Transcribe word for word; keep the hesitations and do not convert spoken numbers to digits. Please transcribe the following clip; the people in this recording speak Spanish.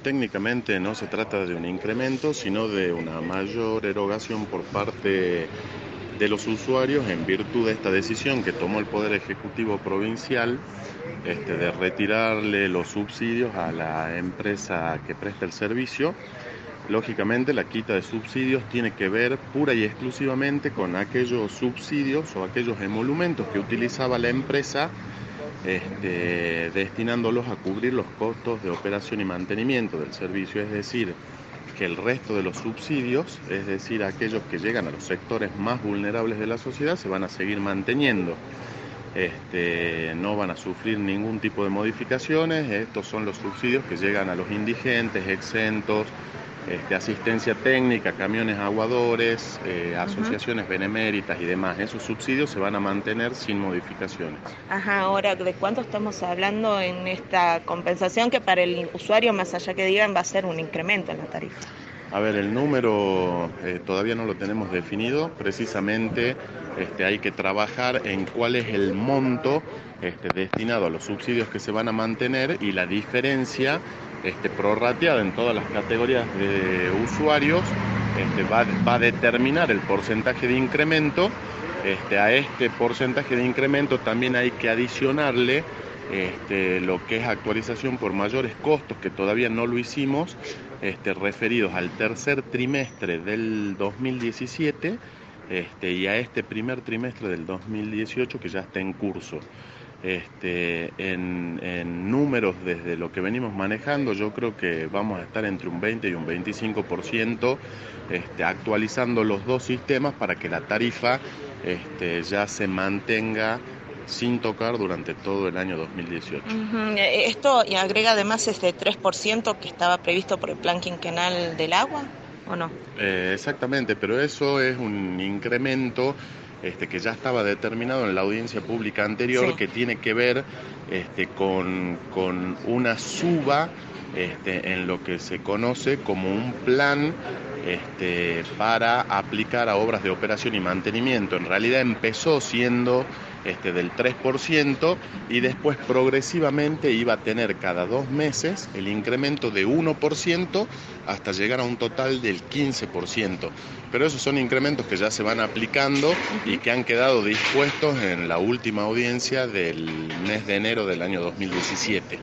técnicamente no se trata de un incremento, sino de una mayor erogación por parte de los usuarios en virtud de esta decisión que tomó el Poder Ejecutivo Provincial este, de retirarle los subsidios a la empresa que presta el servicio. Lógicamente, la quita de subsidios tiene que ver pura y exclusivamente con aquellos subsidios o aquellos emolumentos que utilizaba la empresa, este, destinándolos a cubrir los costos de operación y mantenimiento del servicio. Es decir, que el resto de los subsidios, es decir, aquellos que llegan a los sectores más vulnerables de la sociedad, se van a seguir manteniendo. Este, no van a sufrir ningún tipo de modificaciones. Estos son los subsidios que llegan a los indigentes, exentos, Este, asistencia técnica, camiones aguadores, eh, asociaciones uh-huh. beneméritas y demás. Esos subsidios se van a mantener sin modificaciones. Ajá, ahora, ¿de cuánto estamos hablando en esta compensación que para el usuario, más allá que digan, va a ser un incremento en la tarifa? A ver, el número eh, todavía no lo tenemos definido. Precisamente este, hay que trabajar en cuál es el monto este, destinado a los subsidios que se van a mantener y la diferencia este, prorrateada en todas las categorías de usuarios este, va, va a determinar el porcentaje de incremento. Este, a este porcentaje de incremento también hay que adicionarle Este, lo que es actualización por mayores costos, que todavía no lo hicimos, este, referidos al tercer trimestre del dos mil diecisiete este, y a este primer trimestre del dos mil dieciocho que ya está en curso. Este, en, en números desde lo que venimos manejando, yo creo que vamos a estar entre un veinte y un veinticinco por ciento este, actualizando los dos sistemas para que la tarifa este, ya se mantenga sin tocar durante todo el año dos mil dieciocho. Uh-huh. ¿Esto y agrega además este tres por ciento que estaba previsto por el Plan Quinquenal del Agua o no? Eh, exactamente, pero eso es un incremento este, que ya estaba determinado en la audiencia pública anterior, sí. que tiene que ver este, con, con una suba este, en lo que se conoce como un plan este, para aplicar a obras de operación y mantenimiento. En realidad empezó siendo Este, del tres por ciento y después progresivamente iba a tener cada dos meses el incremento de uno por ciento hasta llegar a un total del quince por ciento. Pero esos son incrementos que ya se van aplicando y que han quedado dispuestos en la última audiencia del mes de enero del año dos mil diecisiete.